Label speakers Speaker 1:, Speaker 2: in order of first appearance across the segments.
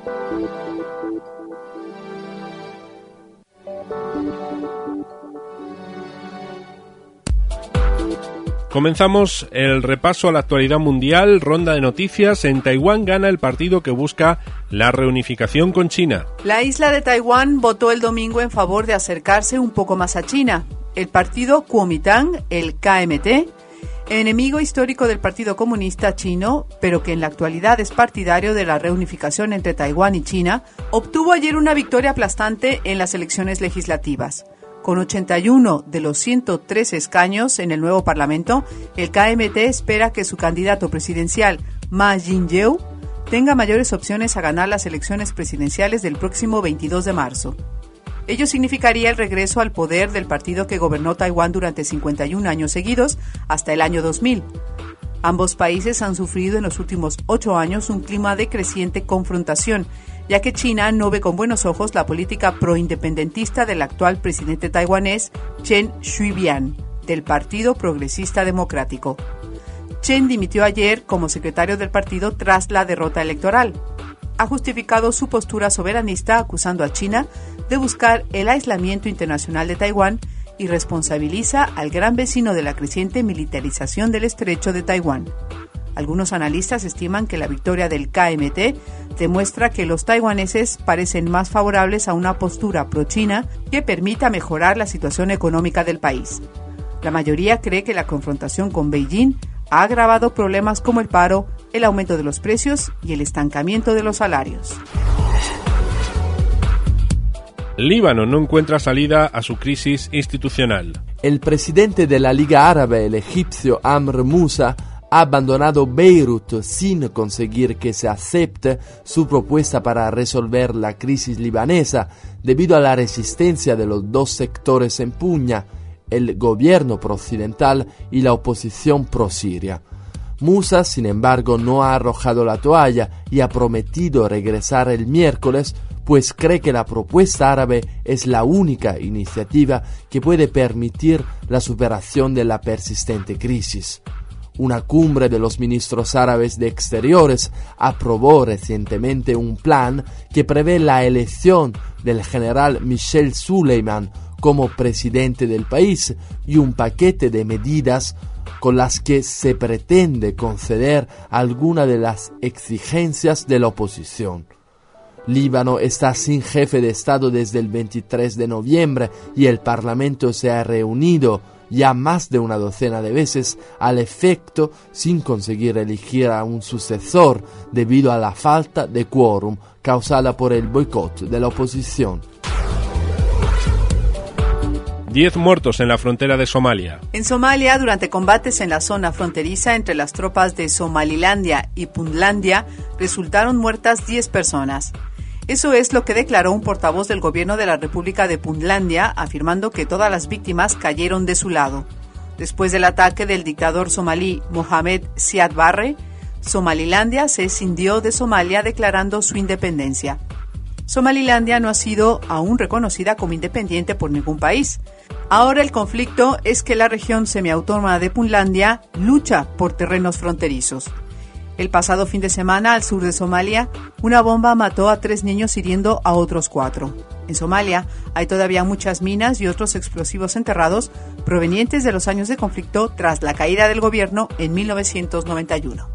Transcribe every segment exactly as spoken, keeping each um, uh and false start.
Speaker 1: Comenzamos el repaso a la actualidad mundial, ronda de noticias. En Taiwán gana el partido que busca la reunificación con China.
Speaker 2: La isla de Taiwán votó el domingo en favor de acercarse un poco más a China. El partido Kuomintang, el K M T, enemigo histórico del Partido Comunista Chino, pero que en la actualidad es partidario de la reunificación entre Taiwán y China, obtuvo ayer una victoria aplastante en las elecciones legislativas. Con ochenta y uno de los ciento tres escaños en el nuevo Parlamento, el K M T espera que su candidato presidencial, Ma Ying-jeou, tenga mayores opciones a ganar las elecciones presidenciales del próximo veintidós de marzo. Ello significaría el regreso al poder del partido que gobernó Taiwán durante cincuenta y un años seguidos, hasta el año dos mil. Ambos países han sufrido en los últimos ocho años un clima de creciente confrontación, ya que China no ve con buenos ojos la política proindependentista del actual presidente taiwanés Chen Shui-bian, del Partido Progresista Democrático. Chen dimitió ayer como secretario del partido tras la derrota electoral. Ha justificado su postura soberanista acusando a China de buscar el aislamiento internacional de Taiwán y responsabiliza al gran vecino de la creciente militarización del estrecho de Taiwán. Algunos analistas estiman que la victoria del K M T demuestra que los taiwaneses parecen más favorables a una postura pro-China que permita mejorar la situación económica del país. La mayoría cree que la confrontación con Beijing ha agravado problemas como el paro, el aumento de los precios y el estancamiento de los salarios.
Speaker 1: Líbano no encuentra salida a su crisis institucional.
Speaker 3: El presidente de la Liga Árabe, el egipcio Amr Moussa, ha abandonado Beirut sin conseguir que se acepte su propuesta para resolver la crisis libanesa debido a la resistencia de los dos sectores en pugna, el gobierno pro-occidental y la oposición pro-siria. Moussa, sin embargo, no ha arrojado la toalla y ha prometido regresar el miércoles, pues cree que la propuesta árabe es la única iniciativa que puede permitir la superación de la persistente crisis. Una cumbre de los ministros árabes de Exteriores aprobó recientemente un plan que prevé la elección del general Michel Suleiman como presidente del país y un paquete de medidas con las que se pretende conceder alguna de las exigencias de la oposición. Líbano está sin jefe de Estado desde el veintitrés de noviembre y el Parlamento se ha reunido ya más de una docena de veces al efecto sin conseguir elegir a un sucesor debido a la falta de quórum causada por el boicot de la oposición.
Speaker 1: Diez muertos en la frontera de Somalia.
Speaker 2: En Somalia, durante combates en la zona fronteriza entre las tropas de Somalilandia y Puntlandia, resultaron muertas diez personas. Eso es lo que declaró un portavoz del gobierno de la República de Puntlandia, afirmando que todas las víctimas cayeron de su lado. Después del ataque del dictador somalí Mohamed Siad Barre, Somalilandia se escindió de Somalia declarando su independencia. Somalilandia no ha sido aún reconocida como independiente por ningún país. Ahora el conflicto es que la región semiautónoma de Puntlandia lucha por terrenos fronterizos. El pasado fin de semana, al sur de Somalia, una bomba mató a tres niños hiriendo a otros cuatro. En Somalia hay todavía muchas minas y otros explosivos enterrados provenientes de los años de conflicto tras la caída del gobierno en mil novecientos noventa y uno.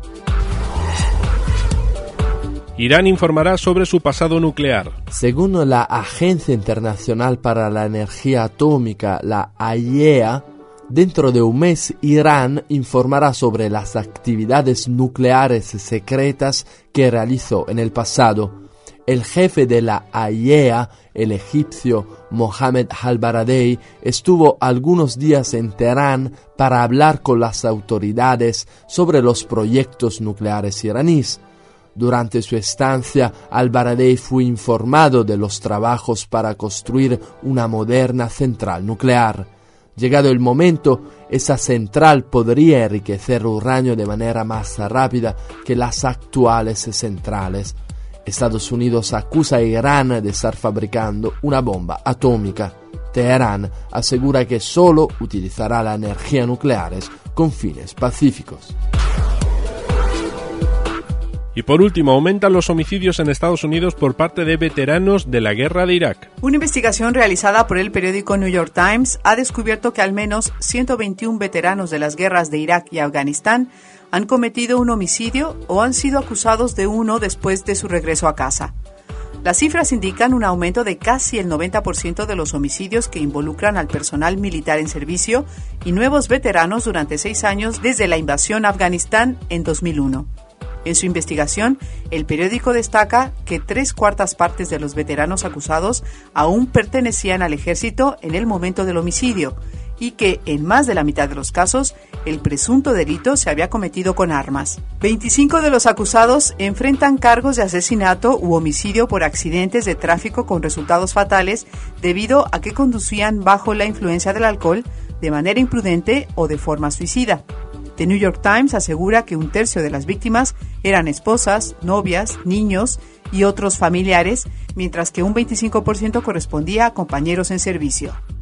Speaker 1: Irán informará sobre su pasado nuclear.
Speaker 3: Según la Agencia Internacional para la Energía Atómica, la A I E A, dentro de un mes Irán informará sobre las actividades nucleares secretas que realizó en el pasado. El jefe de la A I E A, el egipcio Mohammed al-Baradei, estuvo algunos días en Teherán para hablar con las autoridades sobre los proyectos nucleares iraníes. Durante su estancia, al-Baradei fue informado de los trabajos para construir una moderna central nuclear. Llegado el momento, esa central podría enriquecer uranio de manera más rápida que las actuales centrales. Estados Unidos acusa a Irán de estar fabricando una bomba atómica. Teherán asegura que solo utilizará la energía nuclear con fines pacíficos.
Speaker 1: Y por último, aumentan los homicidios en Estados Unidos por parte de veteranos de la guerra de Irak.
Speaker 2: Una investigación realizada por el periódico New York Times ha descubierto que al menos ciento veintiún veteranos de las guerras de Irak y Afganistán han cometido un homicidio o han sido acusados de uno después de su regreso a casa. Las cifras indican un aumento de casi el noventa por ciento de los homicidios que involucran al personal militar en servicio y nuevos veteranos durante seis años desde la invasión a Afganistán en dos mil uno. En su investigación, el periódico destaca que tres cuartas partes de los veteranos acusados aún pertenecían al ejército en el momento del homicidio y que, en más de la mitad de los casos, el presunto delito se había cometido con armas. veinticinco de los acusados enfrentan cargos de asesinato u homicidio por accidentes de tráfico con resultados fatales debido a que conducían bajo la influencia del alcohol, de manera imprudente o de forma suicida. The New York Times asegura que un tercio de las víctimas eran esposas, novias, niños y otros familiares, mientras que un veinticinco por ciento correspondía a compañeros en servicio.